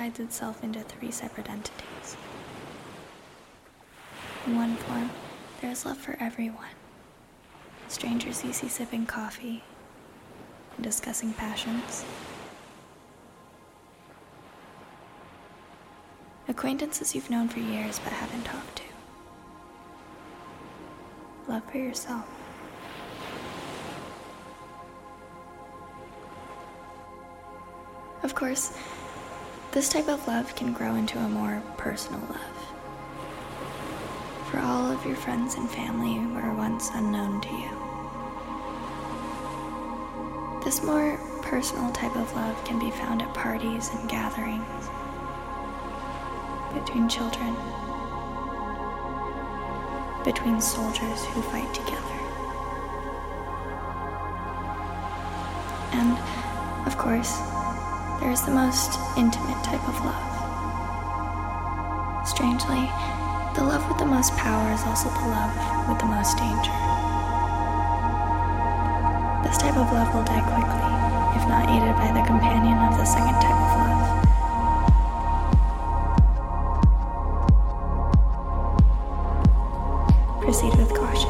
divides itself into three separate entities. In one form, there is love for everyone. Strangers you see sipping coffee and discussing passions. Acquaintances you've known for years but haven't talked to. Love for yourself. Of course, this type of love can grow into a more personal love. For all of your friends and family were once unknown to you. This more personal type of love can be found at parties and gatherings, between children, between soldiers who fight together. And, of course, there is the most intimate type of love. Strangely, the love with the most power is also the love with the most danger. This type of love will die quickly, if not aided by the companion of the second type of love. Proceed with caution.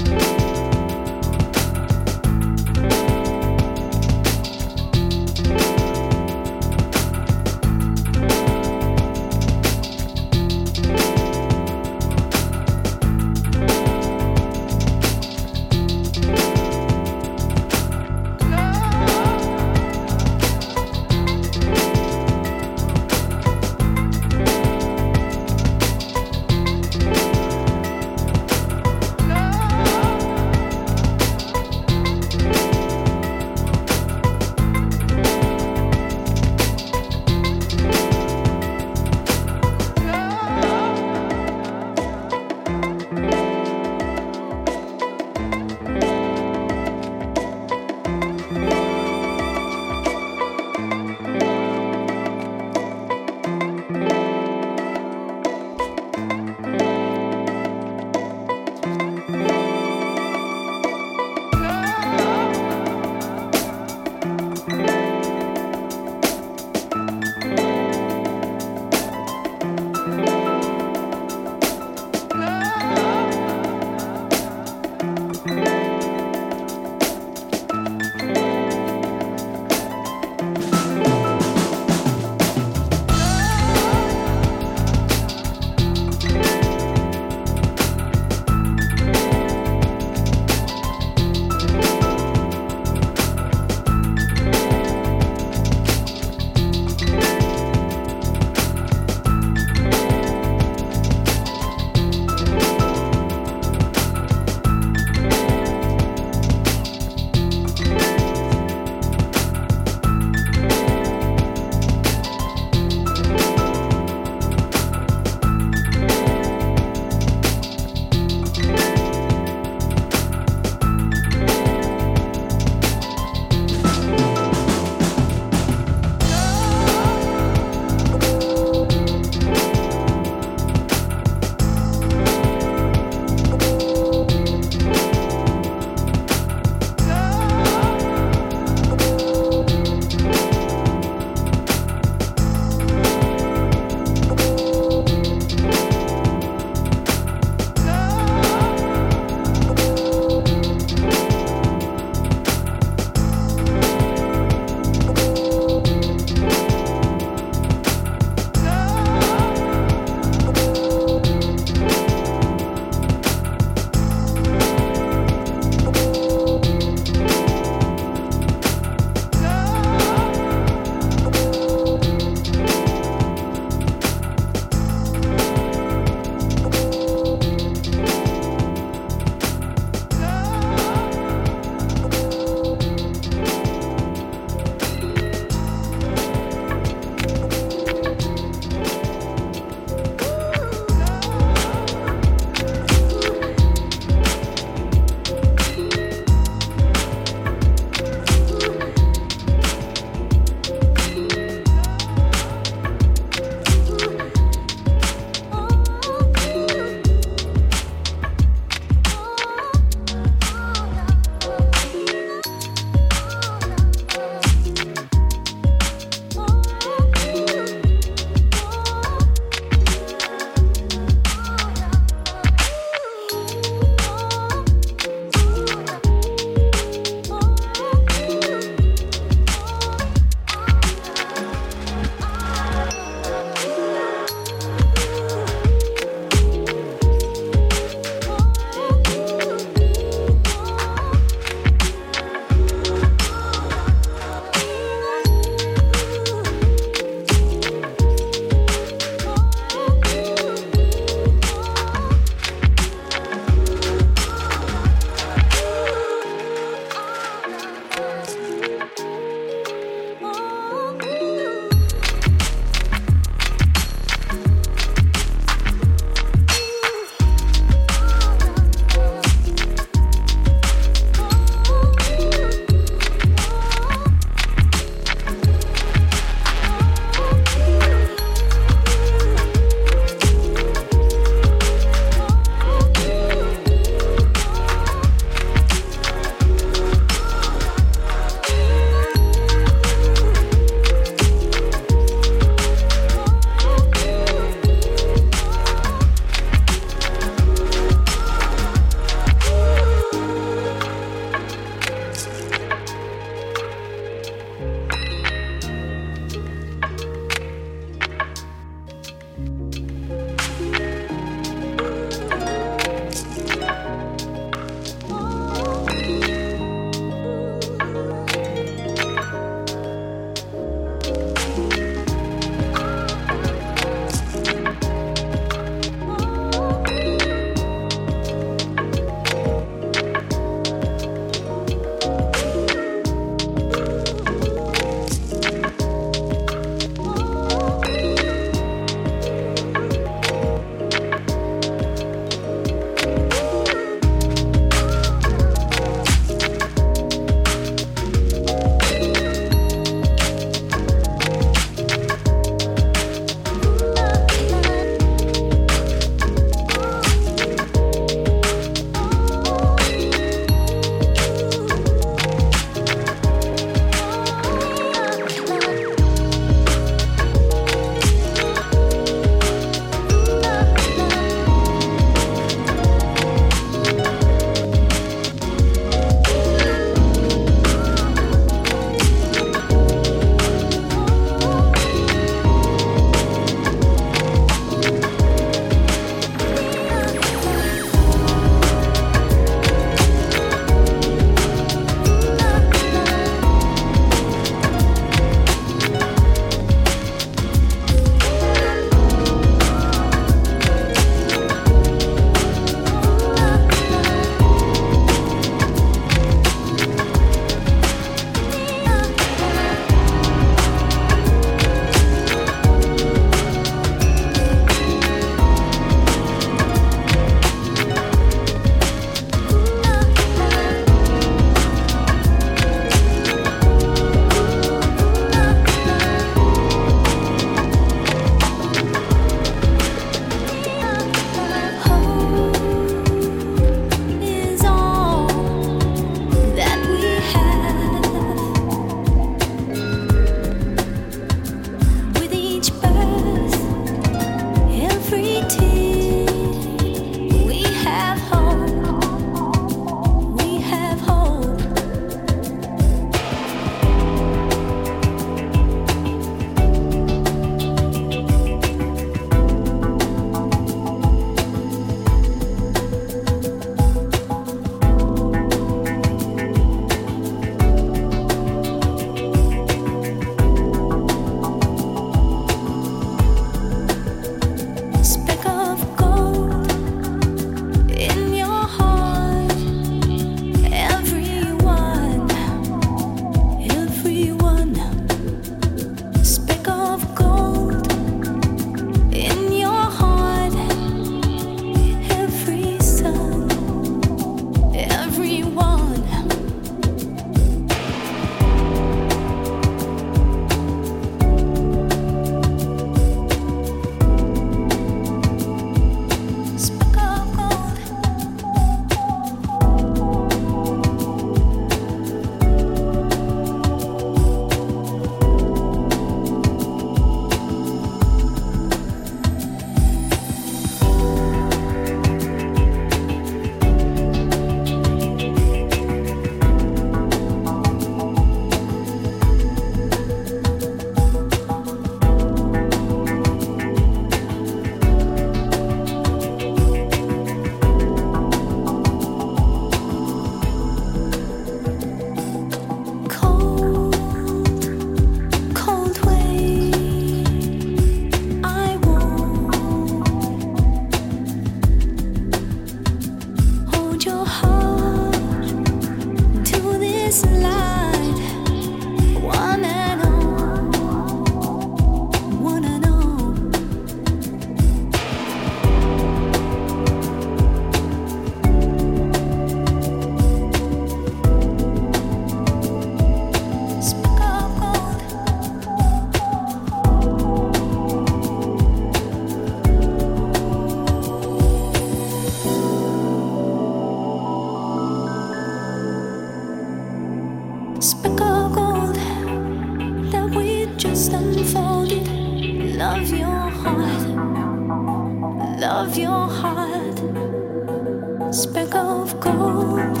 your heart, speck of gold.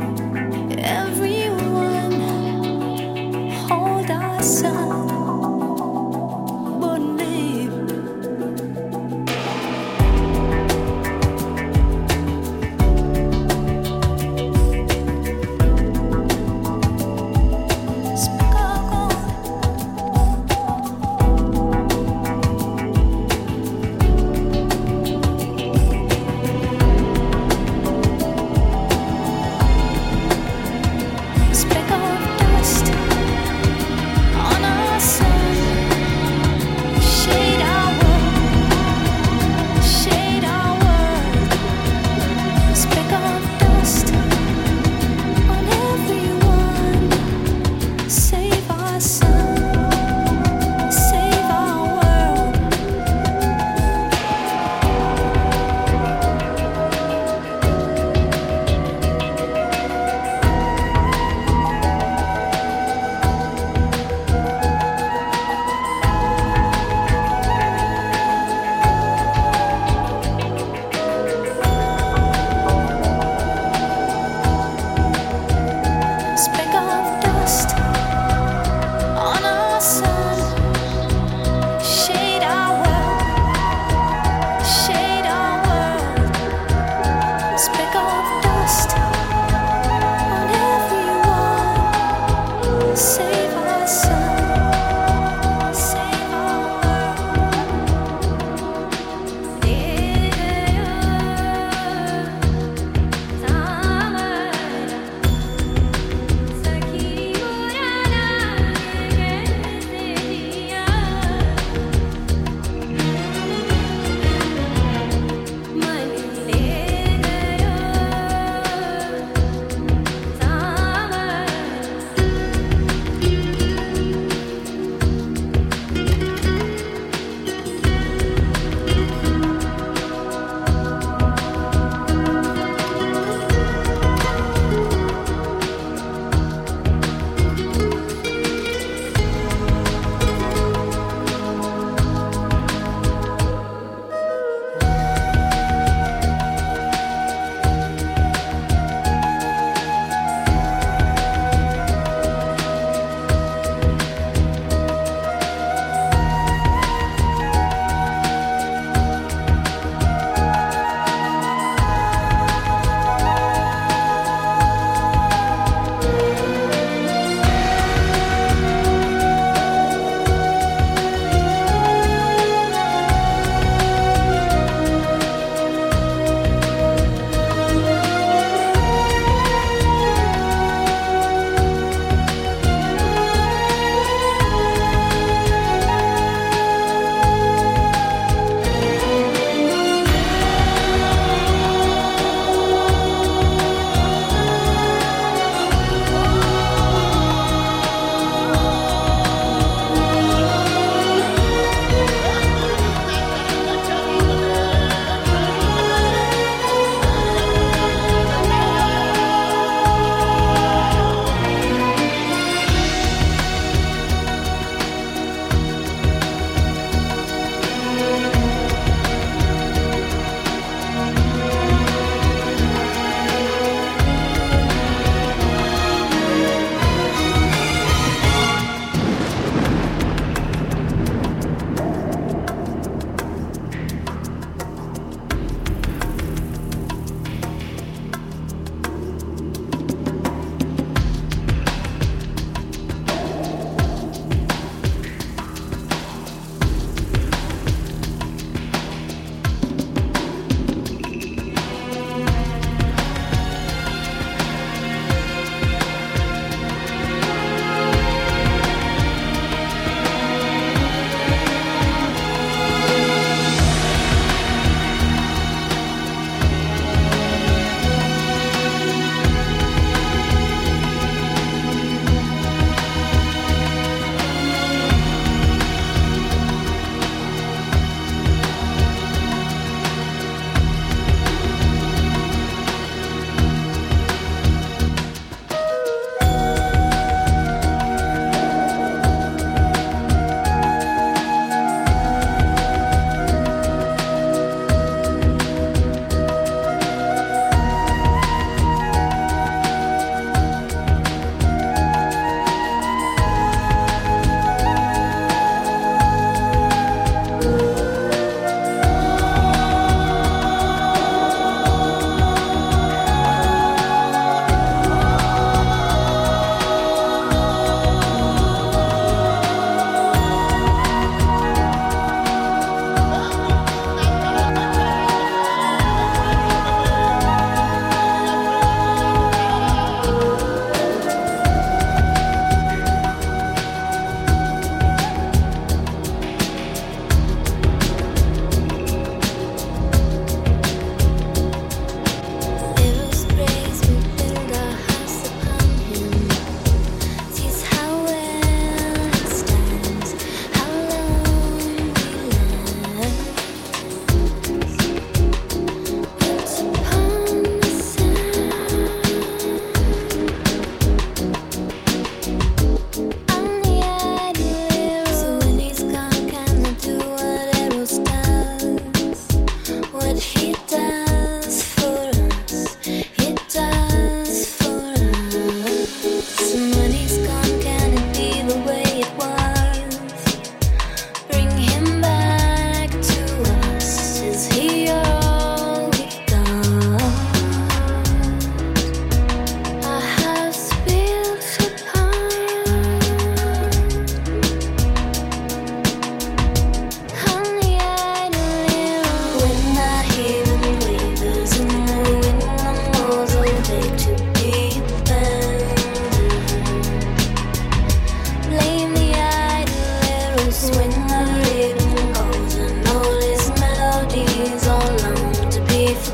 Everyone hold our sun, but live. Speck of gold.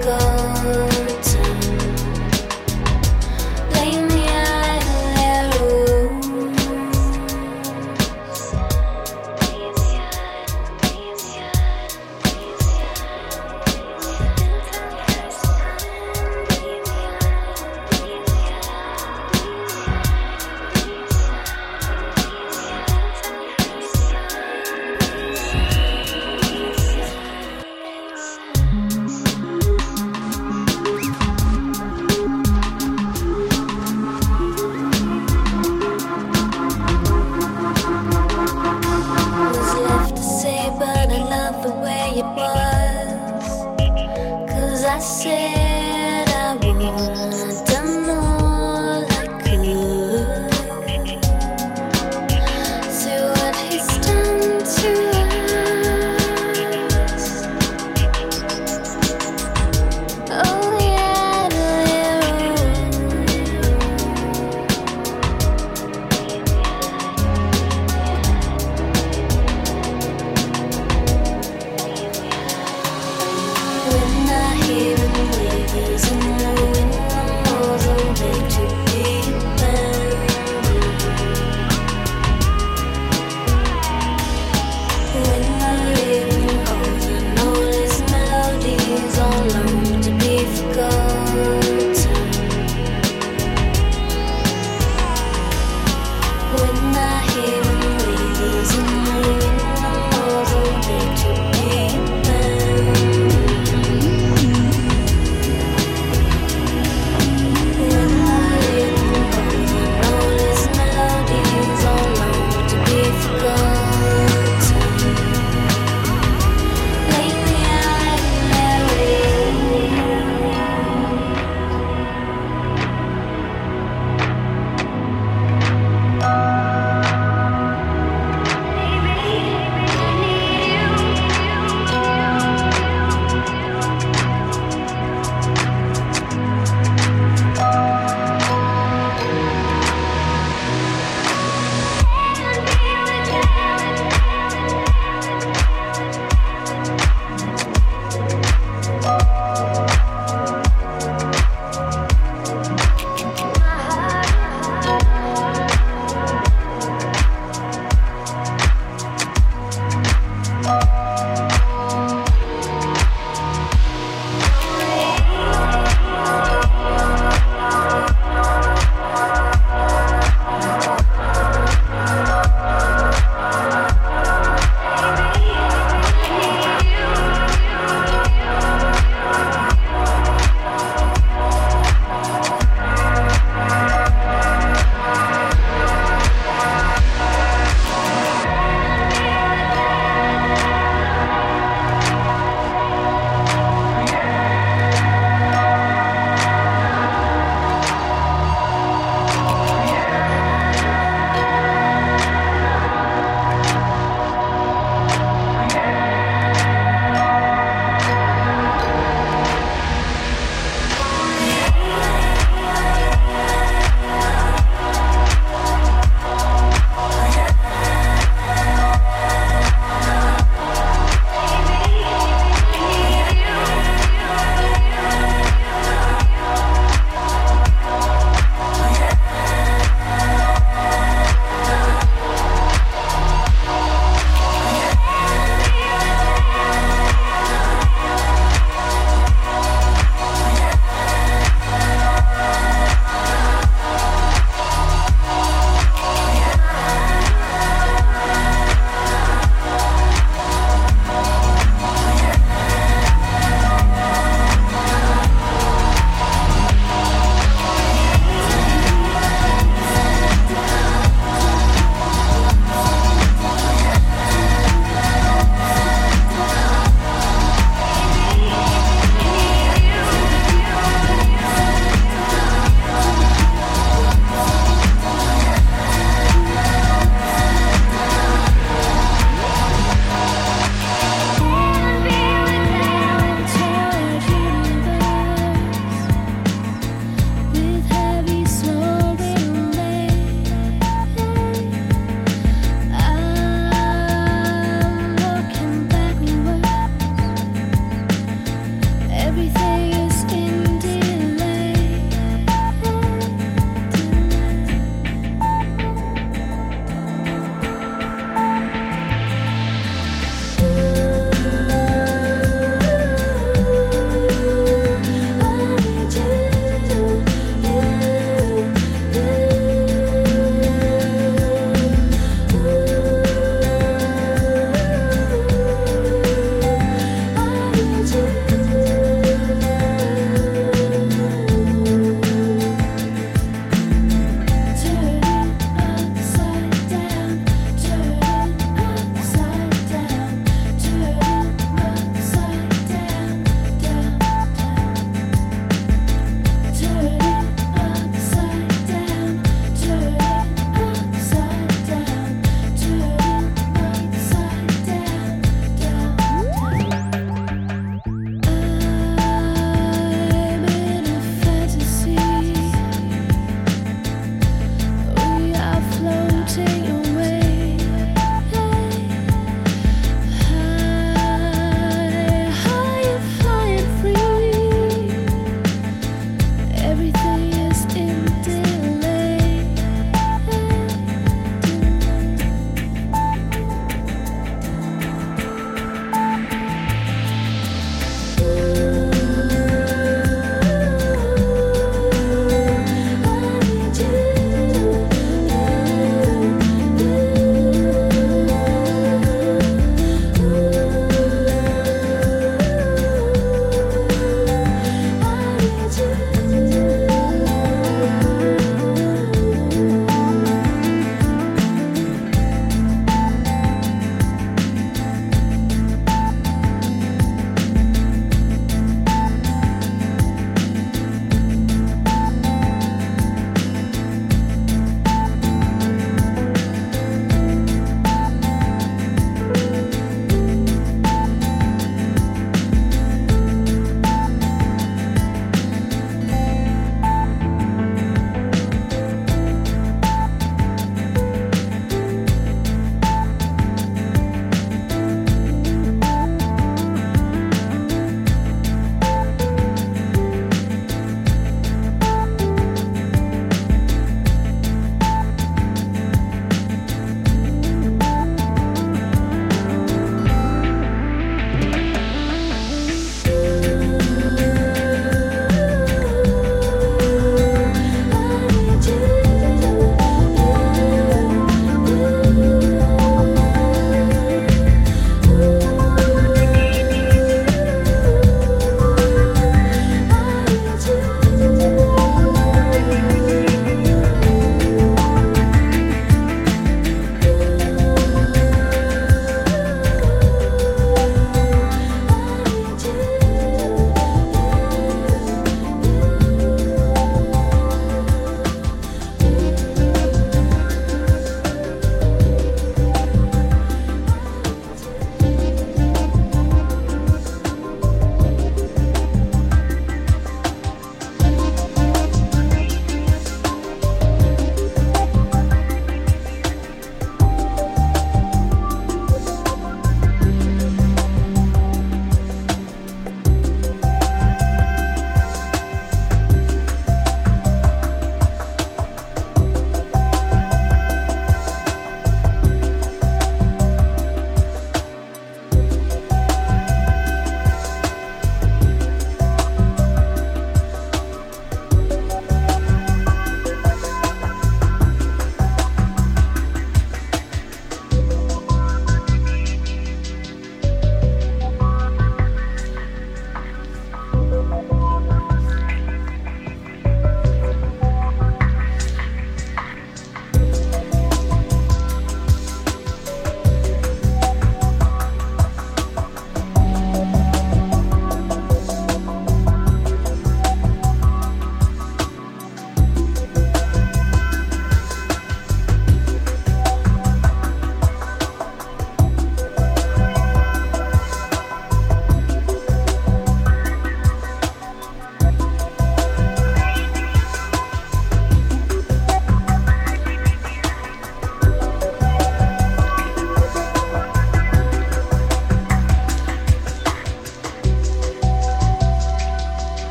Everything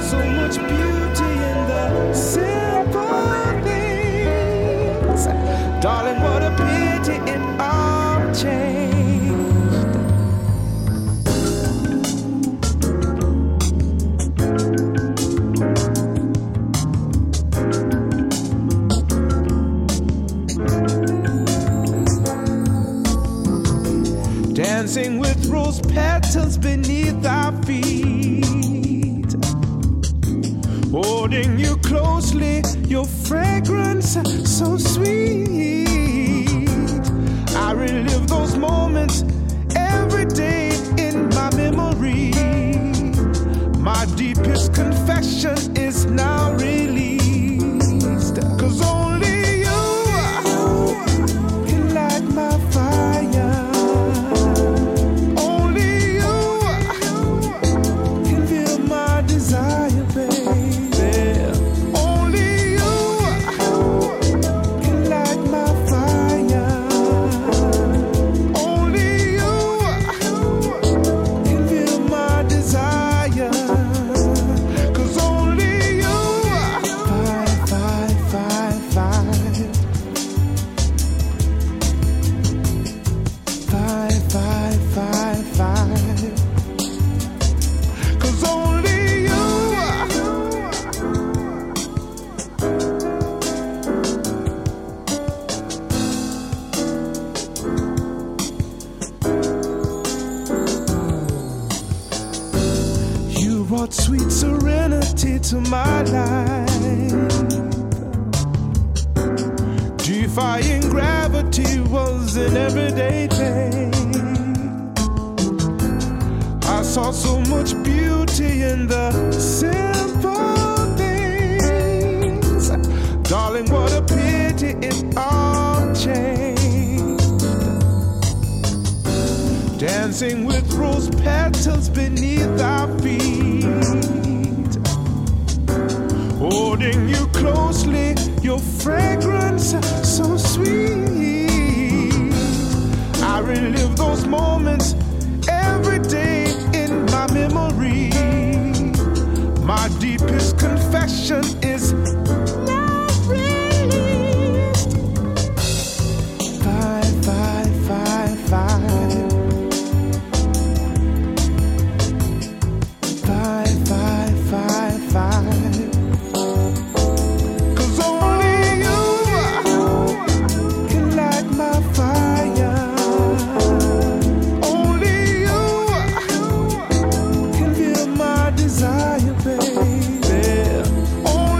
so much beauty in the simple things. Darling, what a pity it all changed. Dancing with rose petals beneath our feet, holding you closely, your fragrance so sweet. I relive those moments every day in my memory. My deepest confession is now released, 'cause only you can light my fire. Sweet serenity to my life, defying gravity was an everyday thing. I saw so much beauty in the simple things. Darling, what a pity it all changed. Dancing with rose petals beneath our feet, holding you closely, your fragrance so sweet. I relive those moments every day in my memory. My deepest confession is now released. 5, 5, 5, 5. Desire, baby.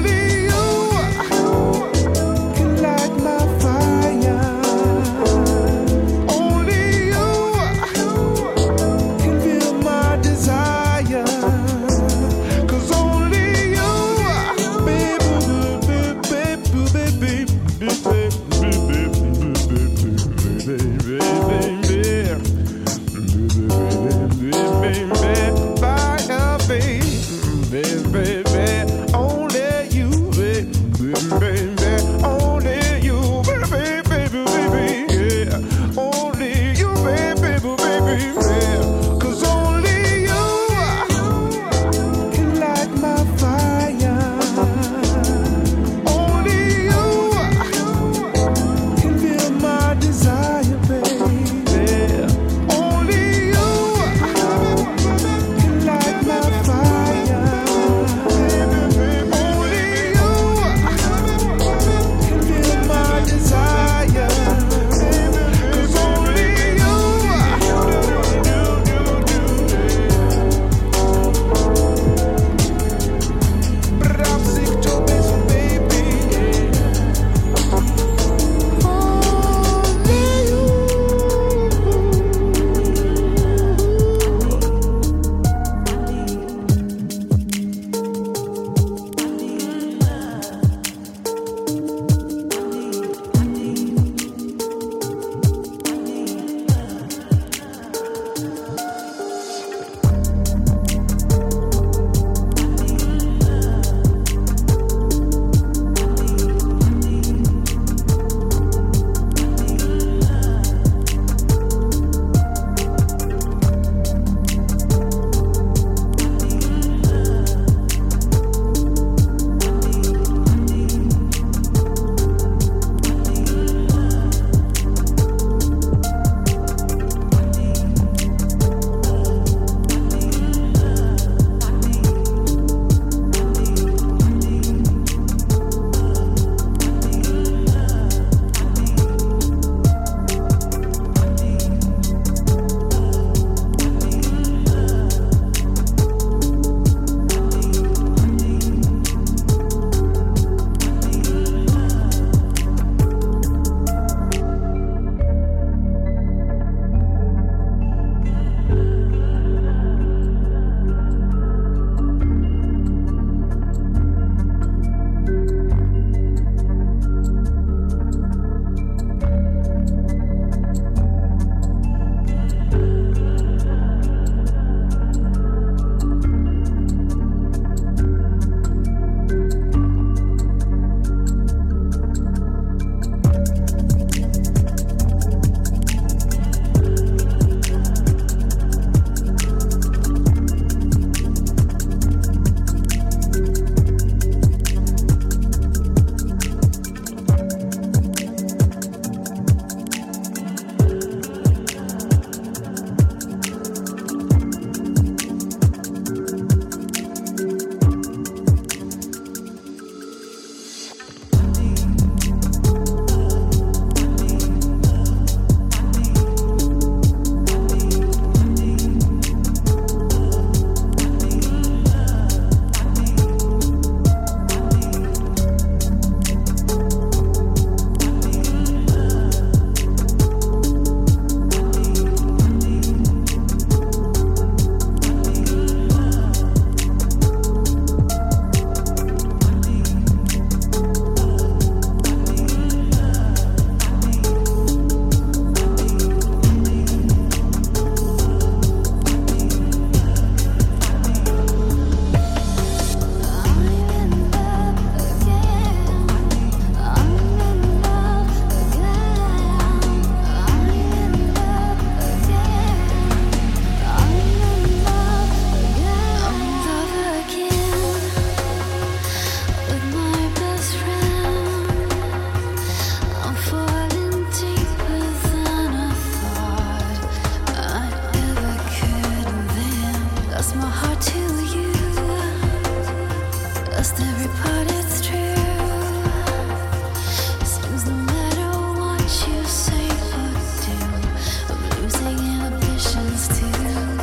Lost every part, it's true. Seems no matter what you say or do, I'm losing inhibitions too.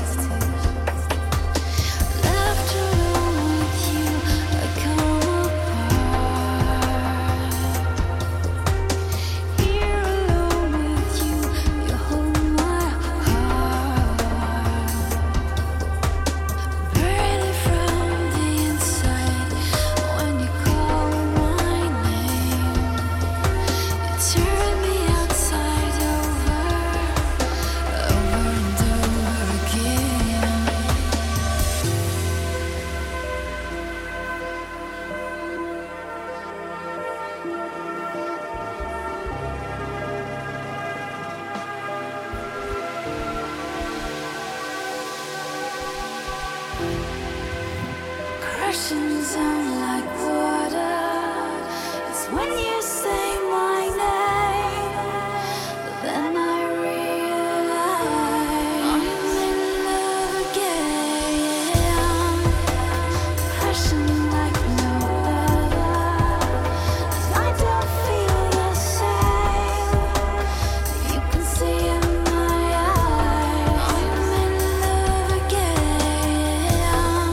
Left alone with you, I come apart. Here alone with you, you hold my heart. Burning from the inside when you call my name. You turn me outside over and over again. Crashing down like water. It's when you say my name, then I realize I'm in love again. Passion like no other, and I don't feel the same. You can see in my eyes I'm in love again.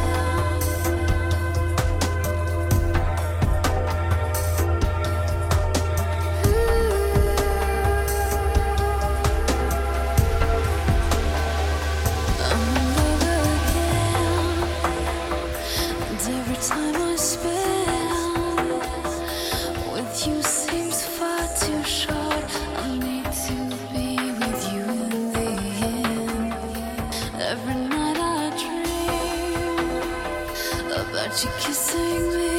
I'm in love again, and every time I spend with you seems far too short. I need to be with you in the end. Every night I dream about you kissing me,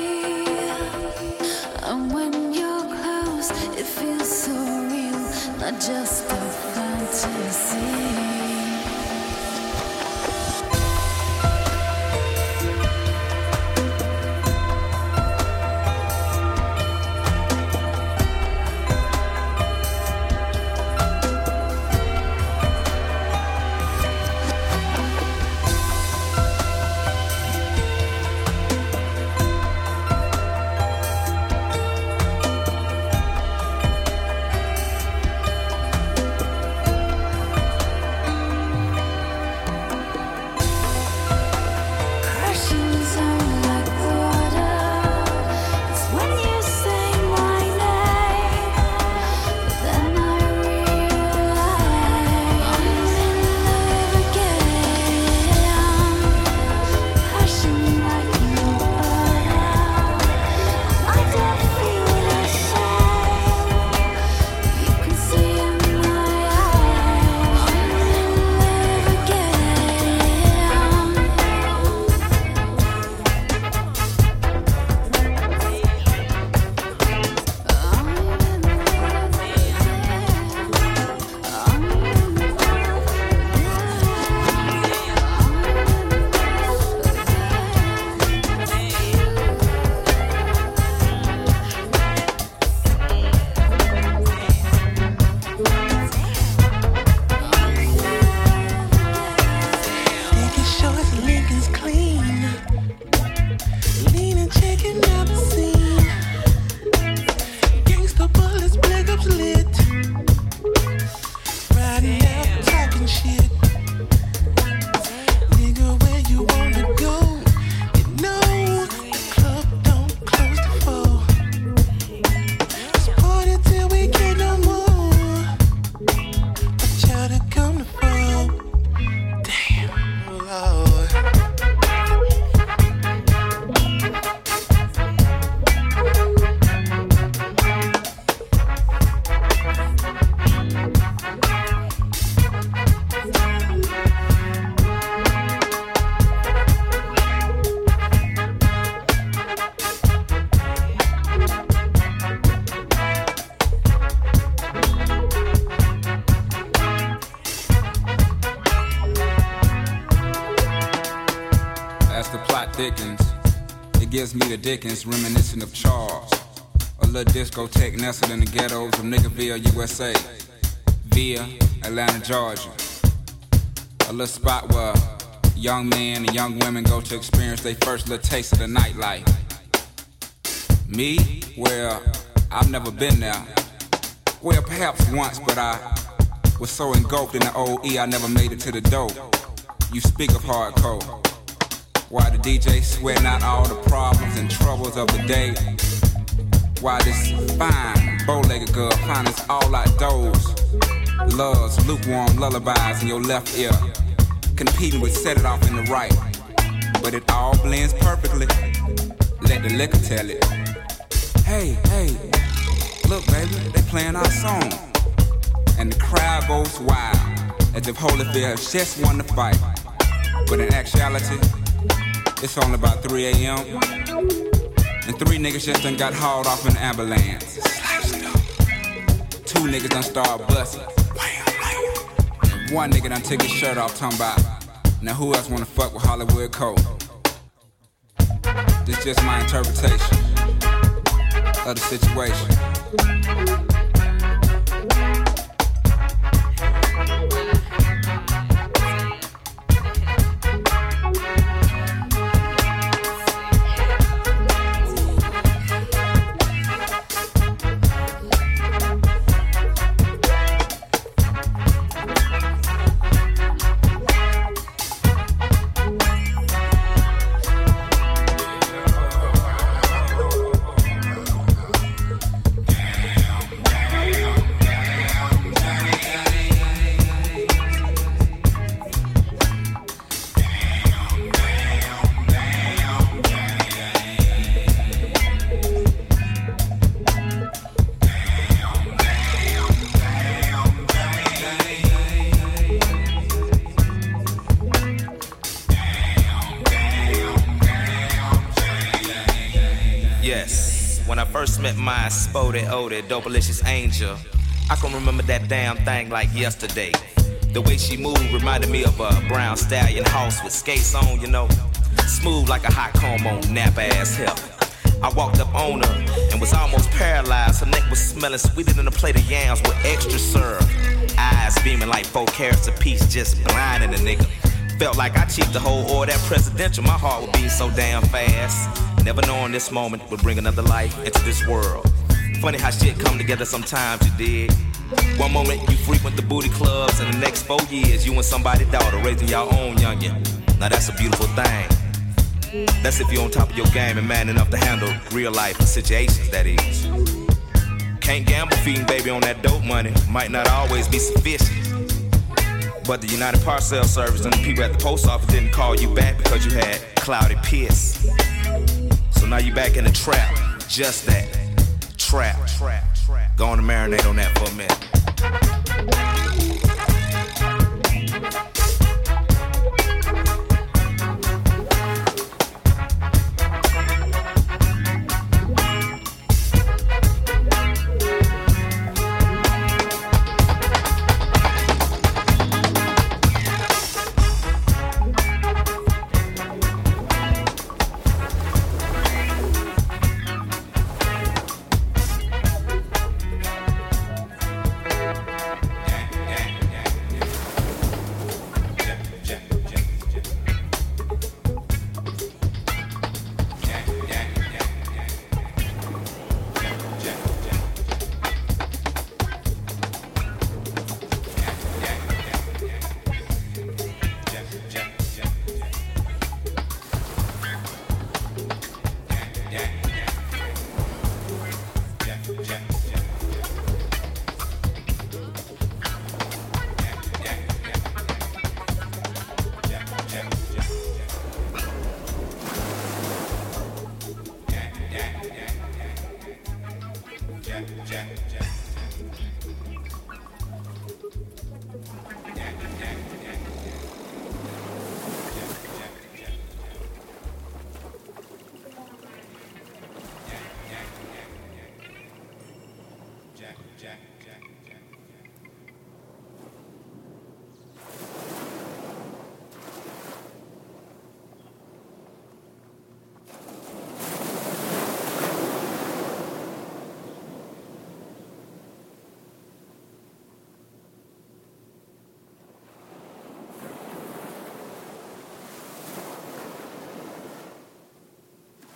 and when you're close, it feels so real, not just a fantasy. Crashing down like water. It's when you say my name, then I realize I'm in love again. Passion like no other, I don't feel the same. You can see in my eyes I'm in love again. Taking shots, Lincoln's clean. Leaning, checking out the scene. Gangsta bullets, black ups lit. Riding out, talking shit. Nigga, where you wanna go? You know the club don't close to 4. Let's party till we can't no more. But y'all to come to 4. Damn, Lord. As the plot thickens, it gives me the Dickens, reminiscent of Charles. A little discotheque nestled in the ghettos of Niggerville, USA, via Atlanta, Georgia. A little spot where young men and young women go to experience their first little taste of the nightlife. Me? Well, I've never been there. Well, perhaps once, but I was so engulfed in the old E, I never made it to the door. You speak of hardcore. Why the DJ sweating out all the problems and troubles of the day? Why this fine, bow-legged girl finds us all outdoors? Loves lukewarm lullabies in your left ear, competing with set it off in the right. But it all blends perfectly. Let the liquor tell it. Hey, look baby, they playing our song. And the crowd goes wild, as if Holyfield has just won the fight. But in actuality, it's only about 3 a.m. And 3 niggas just done got hauled off in an ambulance. Sliced up. 2 niggas done started busting. And 1 nigga done took his shirt off, talking about, now who else wanna fuck with Hollywood Cole? This just my interpretation of the situation. Met my spotted, oded, dopalicious angel. I can remember that damn thing like yesterday. The way she moved reminded me of a brown stallion horse with skates on, you know. Smooth like a hot comb on nap ass hair. I walked up on her and was almost paralyzed. Her neck was smelling sweeter than a plate of yams with extra syrup. Eyes beaming like 4 carats apiece, just blinding the nigga. Felt like I cheated the whole order that presidential. My heart would beat so damn fast. Never knowing this moment would bring another life into this world. Funny how shit come together sometimes, you dig. One moment you frequent the booty clubs, and the next 4 years you and somebody's daughter raising your own youngin'. Now that's a beautiful thing. That's if you're on top of your game and man enough to handle real life situations, that is. Can't gamble feeding baby on that dope money. Might not always be sufficient. But the United Parcel Service and the people at the post office didn't call you back because you had cloudy piss. So now you back in the trap, just that, trap. Go on and marinate on that for a minute.